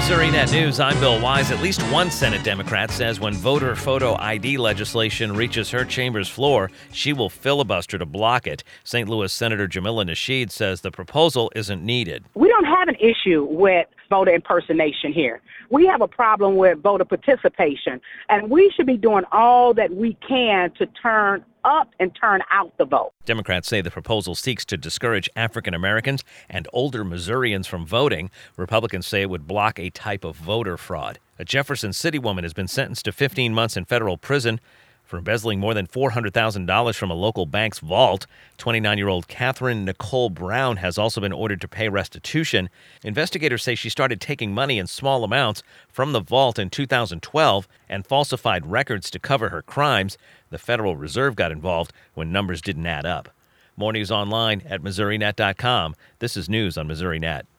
Missouri Net News, I'm Bill Wise. At least one Senate Democrat says when voter photo ID legislation reaches her chamber's floor, she will filibuster to block it. St. Louis Senator Jamila Nasheed says the proposal isn't needed. We don't have an issue with voter impersonation here. We have a problem with voter participation, and we should be doing all that we can to turn up and turn out the vote. Democrats say the proposal seeks to discourage African Americans and older Missourians from voting. Republicans say it would block a type of voter fraud. A Jefferson City woman has been sentenced to 15 months in federal prison for embezzling more than $400,000 from a local bank's vault. 29-year-old Catherine Nicole Brown has also been ordered to pay restitution. Investigators say she started taking money in small amounts from the vault in 2012 and falsified records to cover her crimes. The Federal Reserve got involved when numbers didn't add up. More news online at MissouriNet.com. This is news on MissouriNet.